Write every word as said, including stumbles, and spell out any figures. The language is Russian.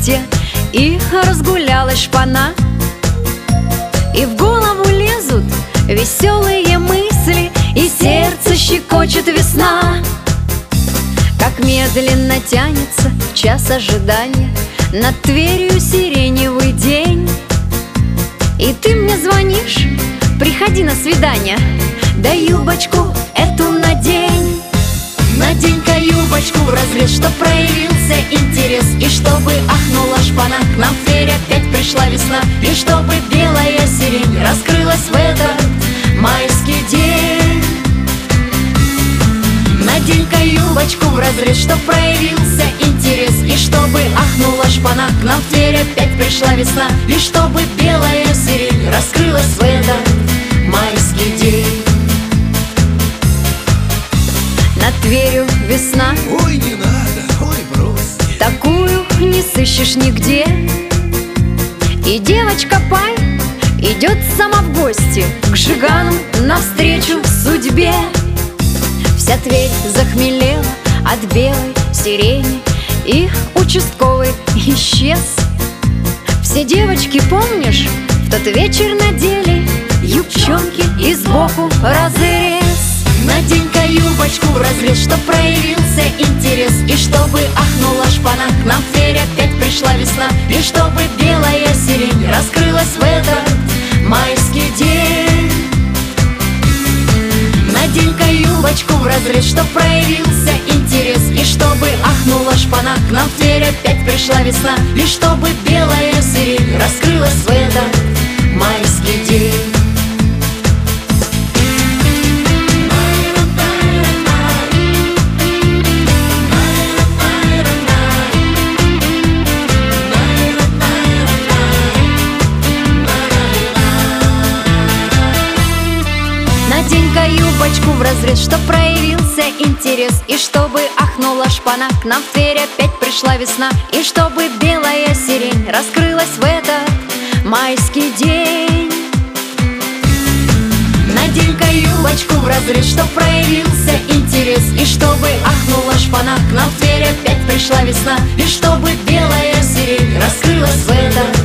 гостья, и разгулялась шпана. И в голову лезут веселые мысли, и сердце щекочет весна. Как медленно тянется час ожидания, над Тверью сиреневый день. И ты мне звонишь: приходи на свидание, да юбочку эту надень. Надень-ка юбочку в разрез, чтоб проявился интерес, и чтобы ахнула шпана, к нам в Тверь опять пришла весна. И чтобы белая сирень раскрылась в этот майский день. Надень-ка юбочку в разрез, чтоб проявился интерес, и чтобы ахнула шпана, к нам в Тверь опять пришла весна. И чтобы белая сирень раскрылась в этот майский день. Над Тверью весна, ой, не надо, ой, брось, такую не сыщешь нигде. И девочка Пай идет сама в гости к Жигану навстречу судьбе. Вся Тверь захмелела от белой сирени, и участковый исчез. Все девочки, помнишь, в тот вечер надели юбчонки и сбоку разрез. Надень-ка юбочку в разрез, чтоб проявился интерес, и чтобы ахнула шпана, к нам в Тверь опять пришла весна. И чтобы белая сирень раскрылась в этот майский день. Надень-ка юбочку в разрез, чтоб проявился интерес, и чтобы ахнула шпана, к нам в Тверь опять пришла весна. И чтобы белая сирень раскрылась в этот майский день. Надень-ка юбочку в разрез, чтоб проявился интерес, и чтобы ахнула шпана, к нам в Тверь опять пришла весна. И чтобы белая сирень раскрылась в этот майский день. Надень-ка юбочку в разрез, чтоб проявился интерес, и чтобы ахнула шпана, к нам в Тверь опять пришла весна. И чтобы белая сирень раскрылась в этот